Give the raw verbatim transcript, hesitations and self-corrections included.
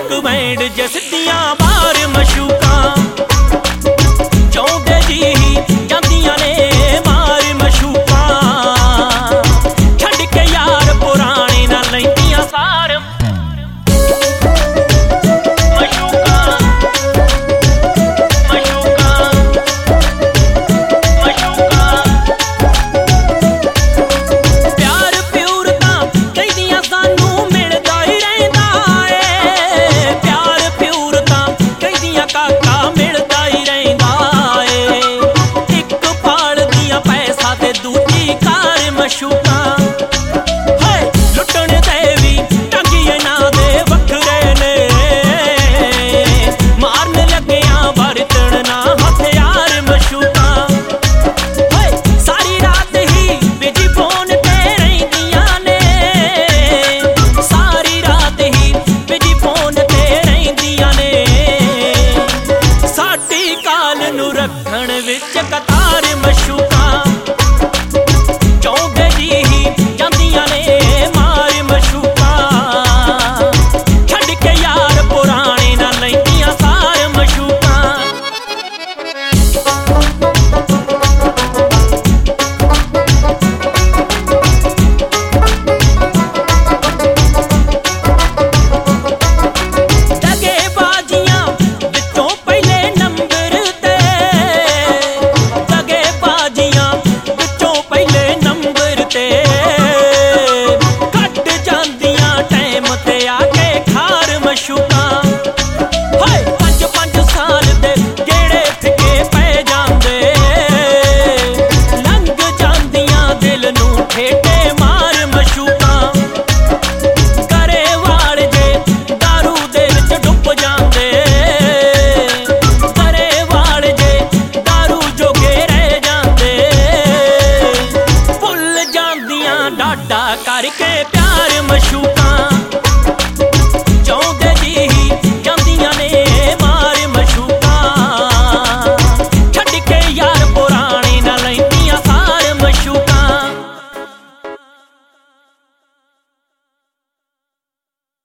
ਇੱਕ ਵੈਂਡ ਜਸਦੀਆਂ ਮਾਰ ਮਸ਼ੂਕਾਂ ਚਾਹੁੰਦੇ ਜੀ ਹੀ ਜਾਂਦੀਆਂ ਨੇ ਮਾਰ ਮਸ਼ੂਕਾਂ ਛੱਡ ਕੇ ਯਾਰ ਪੁਰਾਣੇ ਨਾ ਲੈਂਦੀਆਂ ਸਾਰ ਰੱਖਣ ਵਿੱਚ ਕਤਾਰ ਮਸ਼ੂਕਾਂ ਚਾਹੁੰਦੇ ਜੀ ਹੀ ਜਾਂਦੀਆਂ ਨੇ ਮਾਰ ਮਸ਼ੂਕਾਂ ਛੱਡ ਕੇ ਯਾਰ ਪੁਰਾਣੇ ਨਾ ਲੈਂਦੀਆਂ ਸਾਰ ਮਸ਼ੂਕਾਂ ਕੱਟ ਜਾਂਦੀਆਂ ਟਾਈਮ ਤੇ ਆ ਕੇ ਖਾਰ ਮਸ਼ੂਕਾਂ